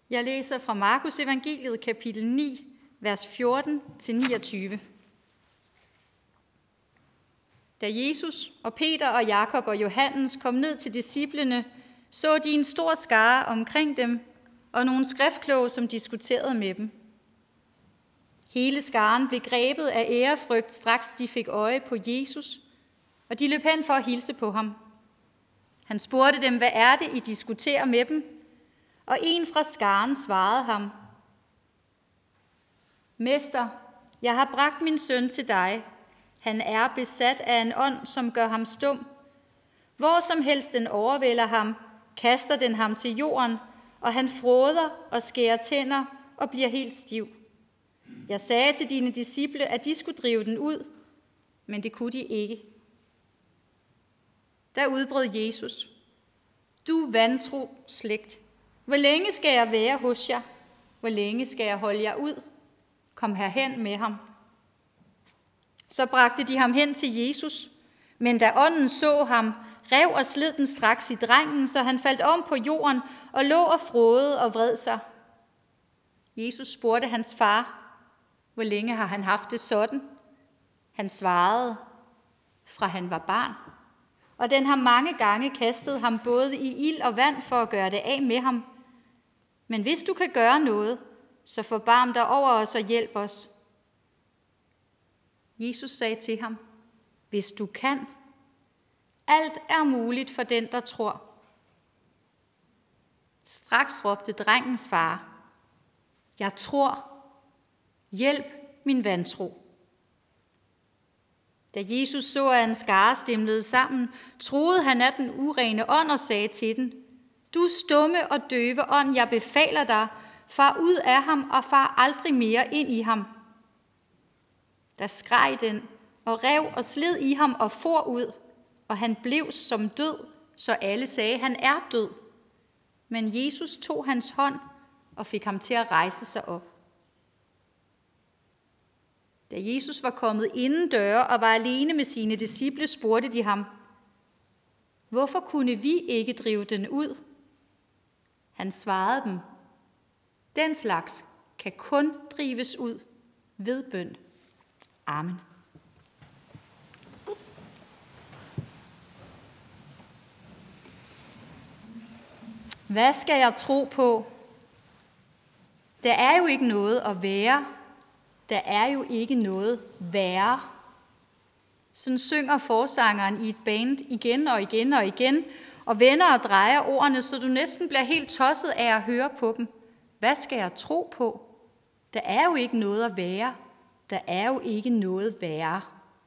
Jeg læser fra Markus evangeliet kapitel 9, vers 14-29. Da Jesus og Peter og Jakob og Johannes kom ned til disciplene, så de en stor skare omkring dem og nogle skriftkloge, som diskuterede med dem. Hele skaren blev grebet af ærefrygt, straks de fik øje på Jesus, og de løb hen for at hilse på ham. Han spurgte dem, hvad er det, I diskuterer med dem? Og en fra skaren svarede ham: Mester, jeg har bragt min søn til dig. Han er besat af en ånd, som gør ham stum. Hvor som helst den overvælder ham, kaster den ham til jorden, og han fråder og skærer tænder og bliver helt stiv. Jeg sagde til dine disciple, at de skulle drive den ud, men det kunne de ikke. Der udbrød Jesus: Du vantro slægt, hvor længe skal jeg være hos jer? Hvor længe skal jeg holde jer ud? Kom herhen med ham. Så bragte de ham hen til Jesus, men da ånden så ham, rev og sled den straks i drengen, så han faldt om på jorden og lå og frådede og vred sig. Jesus spurgte hans far: Hvor længe har han haft det sådan? Han svarede: Fra han var barn. Og den har mange gange kastet ham både i ild og vand for at gøre det af med ham. Men hvis du kan gøre noget, så forbarm dig over os og hjælp os. Jesus sagde til ham: Hvis du kan. Alt er muligt for den, der tror. Straks råbte drengens far: Jeg tror. Hjælp min vantro. Da Jesus så, at en skare stimlede sammen, troede han af den urene ånd og sagde til den: Du stumme og døve ånd, jeg befaler dig, far ud af ham og far aldrig mere ind i ham. Der skreg den og rev og sled i ham og for ud, og han blev som død, så alle sagde, han er død. Men Jesus tog hans hånd og fik ham til at rejse sig op. Da Jesus var kommet inden døre og var alene med sine disciple, spurgte de ham: Hvorfor kunne vi ikke drive den ud? Han svarede dem: Den slags kan kun drives ud ved bøn. Amen. Hvad skal jeg tro på? Der er jo ikke noget at være. Der er jo ikke noget være. Sådan synger forsangeren i et band igen og igen og igen, og vender og drejer ordene, så du næsten bliver helt tosset af at høre på dem. Hvad skal jeg tro på? Der er jo ikke noget at være. Der er jo ikke noget være.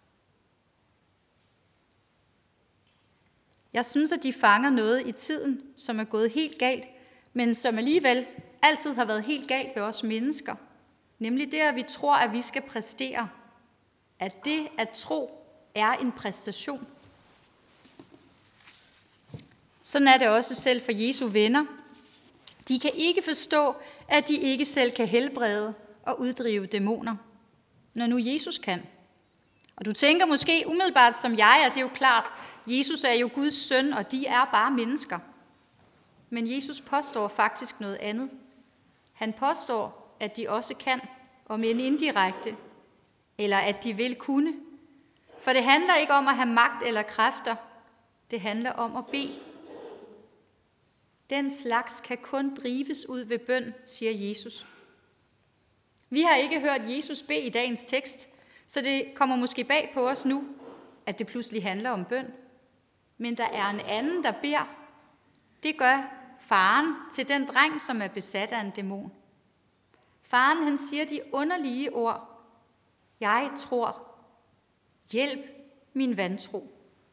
Jeg synes, at de fanger noget i tiden, som er gået helt galt, men som alligevel altid har været helt galt ved os mennesker. Nemlig det, at vi tror, at vi skal præstere. At det at tro er en præstation. Sådan er det også selv for Jesu venner. De kan ikke forstå, at de ikke selv kan helbrede og uddrive dæmoner, når nu Jesus kan. Og du tænker måske umiddelbart som jeg, at det er jo klart, Jesus er jo Guds søn, og de er bare mennesker. Men Jesus påstår faktisk noget andet. Han påstår, at de også kan, om end indirekte, eller at de vil kunne. For det handler ikke om at have magt eller kræfter. Det handler om at bede. Den slags kan kun drives ud ved bøn, siger Jesus. Vi har ikke hørt Jesus bede i dagens tekst, så det kommer måske bag på os nu, at det pludselig handler om bøn. Men der er en anden, der beder. Det gør faren til den dreng, som er besat af en dæmon. Faren, han siger de underlige ord: Jeg tror. Hjælp min vantro.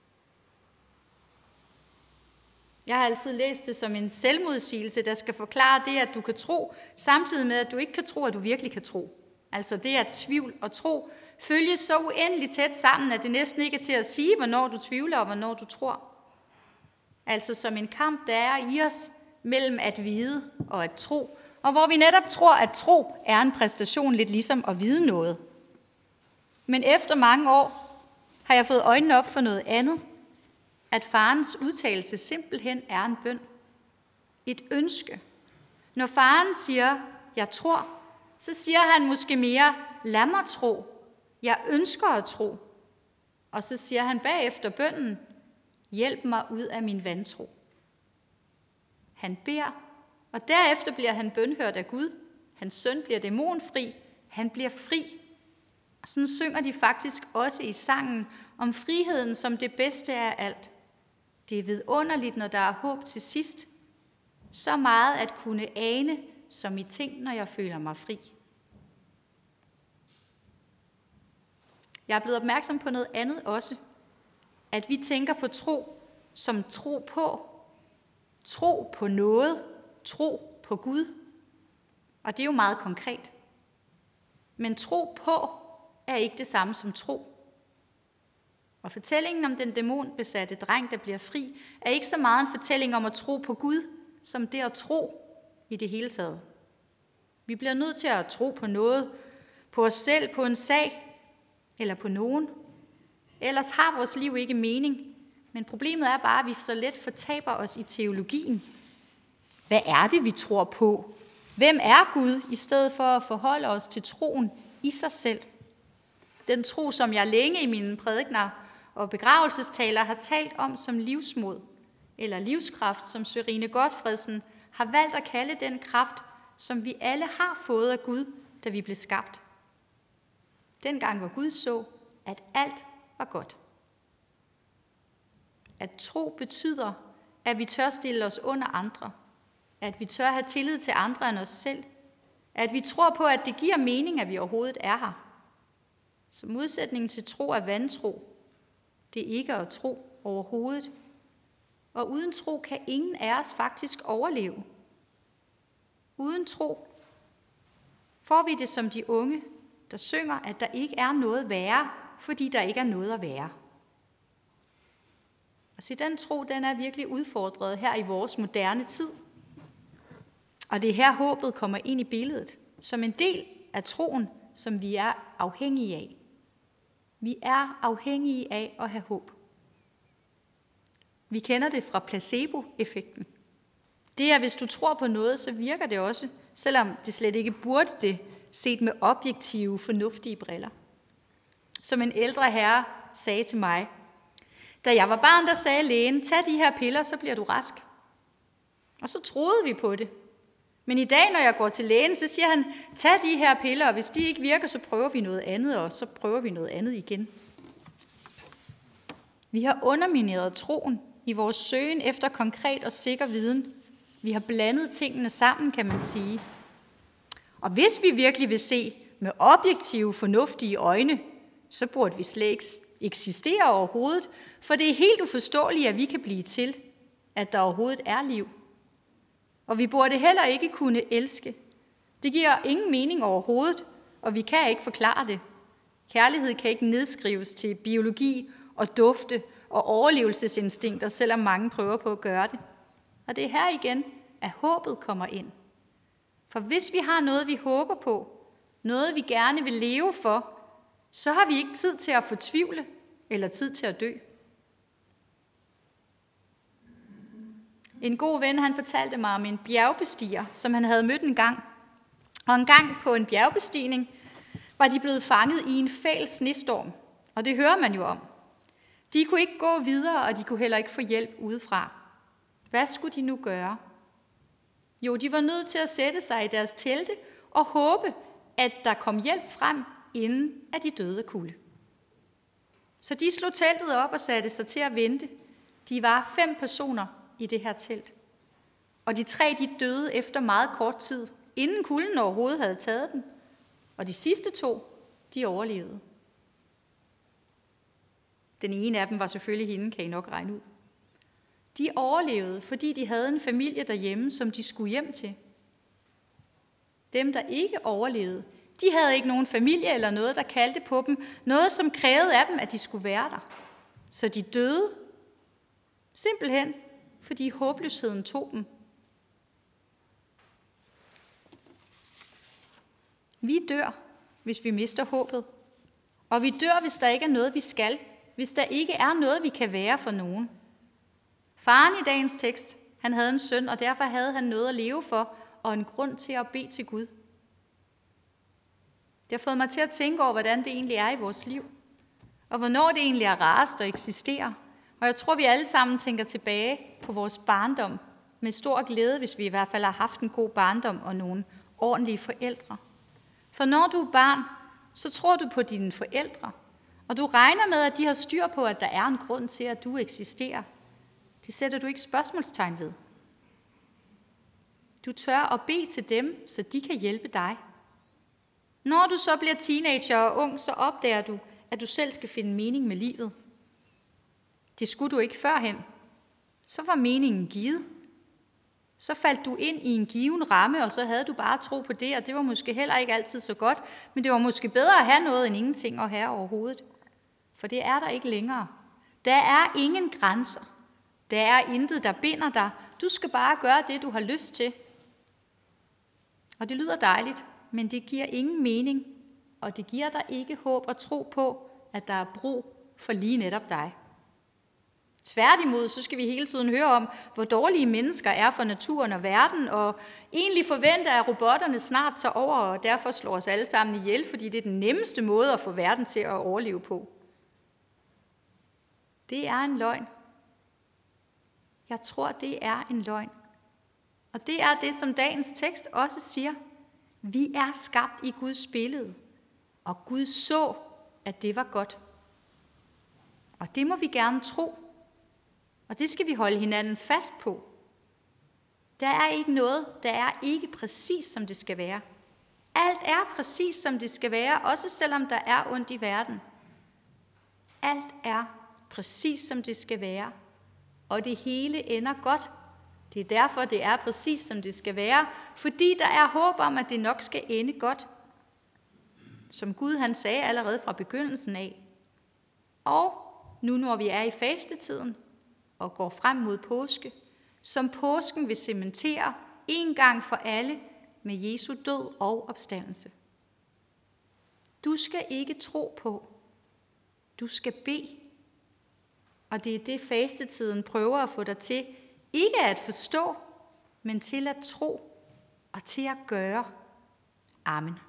Jeg har altid læst det som en selvmodsigelse, der skal forklare det, at du kan tro, samtidig med, at du ikke kan tro, at du virkelig kan tro. Altså det, at tvivl og tro følges så uendeligt tæt sammen, at det næsten ikke er til at sige, hvornår du tvivler og hvornår du tror. Altså som en kamp, der er i os mellem at vide og at tro, og hvor vi netop tror, at tro er en præstation, lidt ligesom at vide noget. Men efter mange år har jeg fået øjnene op for noget andet, at farens udtalelse simpelthen er en bøn. Et ønske, Når faren siger, jeg tror, så siger han måske mere, lad mig tro, jeg ønsker at tro. Og så siger han bagefter bønnen, hjælp mig ud af min vantro. Han beder, og derefter bliver han bønhørt af Gud. Hans søn bliver dæmonfri, han bliver fri. Og sådan synger de faktisk også i sangen om friheden som det bedste af alt. Det er vidunderligt, når der er håb til sidst. Så meget at kunne ane, som i ting, når jeg føler mig fri. Jeg er blevet opmærksom på noget andet også. At vi tænker på tro som tro på noget, tro på Gud. Og det er jo meget konkret. Men tro på er ikke det samme som tro. Og fortællingen om den dæmonbesatte dreng, der bliver fri, er ikke så meget en fortælling om at tro på Gud, som det at tro i det hele taget. Vi bliver nødt til at tro på noget, på os selv, på en sag eller på nogen. Ellers har vores liv ikke mening. Men problemet er bare, at vi så let fortaber os i teologien. Hvad er det, vi tror på? Hvem er Gud, i stedet for at forholde os til troen i sig selv? Den tro, som jeg længe i mine prædikener og begravelsestaler har talt om som livsmod, eller livskraft, som Sørine Gotfredsen har valgt at kalde den kraft, som vi alle har fået af Gud, da vi blev skabt. Dengang hvor Gud så, at alt var godt. At tro betyder, at vi tør stille os under andre, at vi tør have tillid til andre end os selv, at vi tror på, at det giver mening, at vi overhovedet er her. Så modsætningen til tro er vantro. Det er ikke at tro overhovedet. Og uden tro kan ingen af os faktisk overleve. Uden tro får vi det som de unge, der synger, at der ikke er noget værre, fordi der ikke er noget at være. Og så den tro, den er virkelig udfordret her i vores moderne tid. Og det er her håbet kommer ind i billedet, som en del af troen, som vi er afhængige af. Vi er afhængige af at have håb. Vi kender det fra placebo-effekten. Det er, hvis du tror på noget, så virker det også, selvom det slet ikke burde det, set med objektive, fornuftige briller. Som en ældre herre sagde til mig, da jeg var barn, der sagde lægen, tag de her piller, så bliver du rask. Og så troede vi på det. Men i dag, når jeg går til lægen, så siger han, tag de her piller, og hvis de ikke virker, så prøver vi noget andet, og så prøver vi noget andet igen. Vi har undermineret troen i vores søgen efter konkret og sikker viden. Vi har blandet tingene sammen, kan man sige. Og hvis vi virkelig vil se med objektive, fornuftige øjne, så burde vi slet ikke eksistere overhovedet, for det er helt uforståeligt, at vi kan blive til, at der overhovedet er liv. Og vi burde heller ikke kunne elske. Det giver ingen mening overhovedet, og vi kan ikke forklare det. Kærlighed kan ikke nedskrives til biologi og dufte og overlevelsesinstinkter, selvom mange prøver på at gøre det. Og det er her igen, at håbet kommer ind. For hvis vi har noget, vi håber på, noget vi gerne vil leve for, så har vi ikke tid til at fortvivle eller tid til at dø. En god ven, han fortalte mig om en bjergbestiger, som han havde mødt en gang. Og en gang på en bjergbestigning var de blevet fanget i en fæl snestorm. Og det hører man jo om. De kunne ikke gå videre, og de kunne heller ikke få hjælp udefra. Hvad skulle de nu gøre? Jo, de var nødt til at sætte sig i deres telte og håbe, at der kom hjælp frem, inden at de døde af kulde. Så de slog teltet op og satte sig til at vente. De var 5 personer i det her telt. Og de 3, de døde efter meget kort tid, inden kulden overhovedet havde taget dem. Og de sidste 2, de overlevede. Den ene af dem var selvfølgelig hende, kan I nok regne ud. De overlevede, fordi de havde en familie derhjemme, som de skulle hjem til. Dem, der ikke overlevede, de havde ikke nogen familie eller noget, der kaldte på dem. Noget, som krævede af dem, at de skulle være der. Så de døde. Simpelthen, fordi håbløsheden tog dem. Vi dør, hvis vi mister håbet. Og vi dør, hvis der ikke er noget, vi skal. Hvis der ikke er noget, vi kan være for nogen. Faren i dagens tekst, han havde en søn, og derfor havde han noget at leve for, og en grund til at bede til Gud. Det har fået mig til at tænke over, hvordan det egentlig er i vores liv, og hvornår det egentlig er rarest at eksistere. Og jeg tror, vi alle sammen tænker tilbage på vores barndom med stor glæde, hvis vi i hvert fald har haft en god barndom og nogle ordentlige forældre. For når du er barn, så tror du på dine forældre, og du regner med, at de har styr på, at der er en grund til, at du eksisterer. Det sætter du ikke spørgsmålstegn ved. Du tør at bede til dem, så de kan hjælpe dig. Når du så bliver teenager og ung, så opdager du, at du selv skal finde mening med livet. Det skulle du ikke førhen. Så var meningen givet. Så faldt du ind i en given ramme, og så havde du bare tro på det, og det var måske heller ikke altid så godt, men det var måske bedre at have noget end ingenting at have overhovedet. For det er der ikke længere. Der er ingen grænser. Der er intet, der binder dig. Du skal bare gøre det, du har lyst til. Og det lyder dejligt, men det giver ingen mening, og det giver dig ikke håb og tro på, at der er brug for lige netop dig. Tværtimod, så skal vi hele tiden høre om, hvor dårlige mennesker er for naturen og verden, og egentlig forventer, at robotterne snart tager over, og derfor slår os alle sammen ihjel, fordi det er den nemmeste måde at få verden til at overleve på. Det er en løgn. Jeg tror, det er en løgn. Og det er det, som dagens tekst også siger. Vi er skabt i Guds billede, og Gud så, at det var godt. Og det må vi gerne tro. Og det skal vi holde hinanden fast på. Der er ikke noget, der er ikke præcis, som det skal være. Alt er præcis, som det skal være, også selvom der er ondt i verden. Alt er præcis, som det skal være, og det hele ender godt. Det er derfor, det er præcis, som det skal være, fordi der er håb om, at det nok skal ende godt. Som Gud han sagde allerede fra begyndelsen af. Og nu når vi er i fastetiden og går frem mod påske, som påsken vil cementere en gang for alle med Jesu død og opstandelse. Du skal ikke tro på, du skal bede. Og det er det, fastetiden prøver at få dig til, ikke at forstå, men til at tro og til at gøre. Amen.